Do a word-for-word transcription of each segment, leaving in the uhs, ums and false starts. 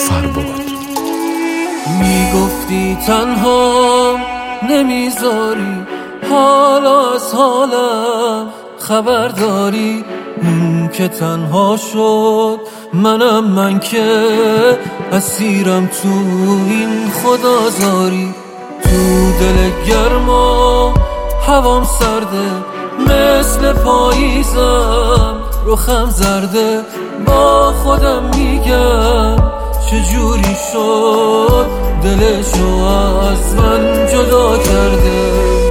سر بود. میگفتی تنها نمیذاری، حالا از حالم خبر داری. اون که تنها شد منم، من که اسیرم تو این خدازاری. تو دل گرما هوام سرده، مثل پاییزم رخم زرده. با خودم میگم چجوری شد دلشو از من جدا کرده.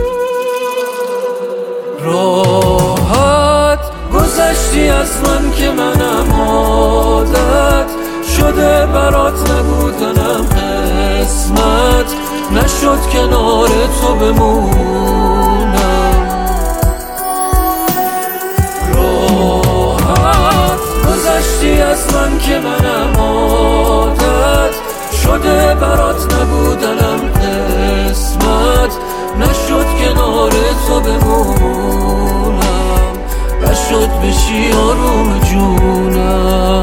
راحت گذشتی از من که منم عادت شده برات نبودنم قسمت نشد کنار تو بمونم. راحت گذشتی از من که منم عادت شده برات نبودنم قسمت نشد کنار تو بمونم. نشد بشی آروم جونم.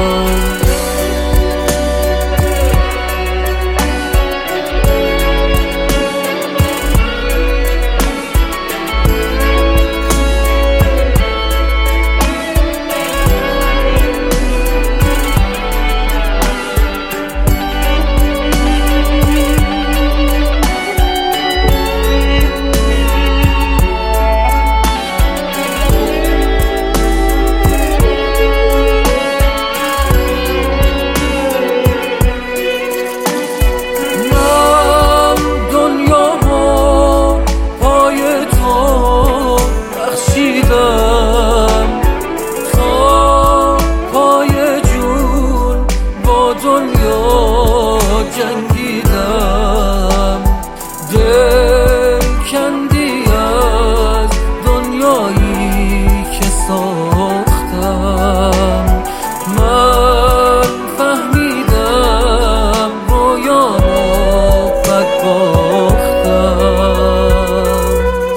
دنیا جنگیدم، دل کندی از دنیایی که ساختم. من فهمیدم رویامو بد باختم.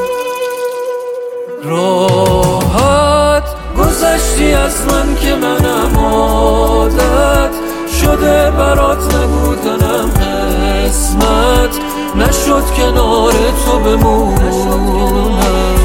راحت گذشتی از من که منم عادت شده برات نبودنم قسمت نشد کنار تو بمونم.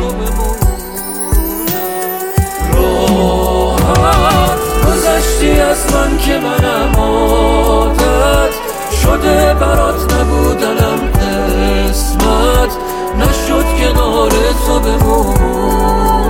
راحت گذشتی از من که منم عادت شده برات نبودنم قسمت نشد کنار تو بمونم.